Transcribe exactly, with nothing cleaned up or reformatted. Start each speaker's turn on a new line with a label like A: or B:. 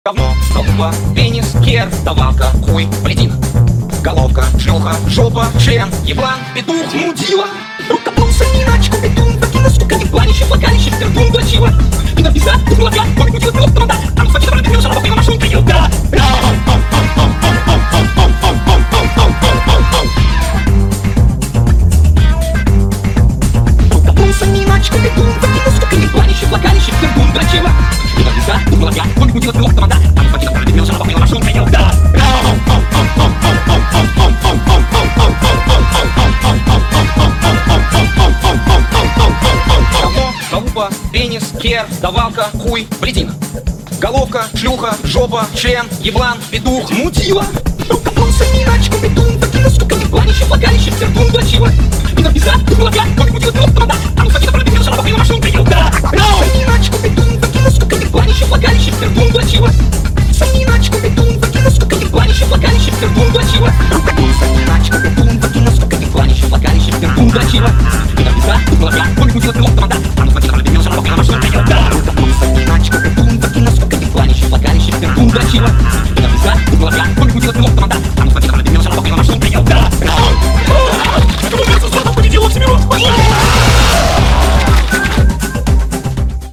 A: Говно, толпа, пенис, кер, давалка, хуй, блядина. Головка, шлюха, жопа, член, еблан, петух, мудила. Рукоплоса, миначка, бетун, вагина, сука, ебланище, влагалище, пердун, блачила. И на пизда, ты была, как мудила, пилот, тамада. А ну, факина, рыбина, шарапа, пила, машинка, елка. Рукоплоса, миначка, бетун, вагина, сука, ебланище, влагалище, пердун, блачила. И на пизда, ты была, как мудила, пилот, тамада. А ну, факина, рыбина, шарапа, пила, машинка, елка. Толпа, пенис, кер, давалка, хуй, блядина. Головка, шлюха, жопа, член, еблан, петух, мудила. Рукоплоса, миначка, бетун, вагина, сука, ебланище, влагалище, пердун, блачила. И на пизда, ты была, как мудила, пилот, тамада. А ну, факина, рыбина, шарапа, пила, машинка, елка. Миначка, бетун, вагина, сука, ебланище, влагалище, пердун, блачила. Миначка, бетун, вагина, сука, ебланище, влагалище, пердун, блачила. Рукоплоса, миначка, бетун, вагина, сука, ебланище, влагалище, пердун, блачила. И на пизда, ты была, как мудила, пилот,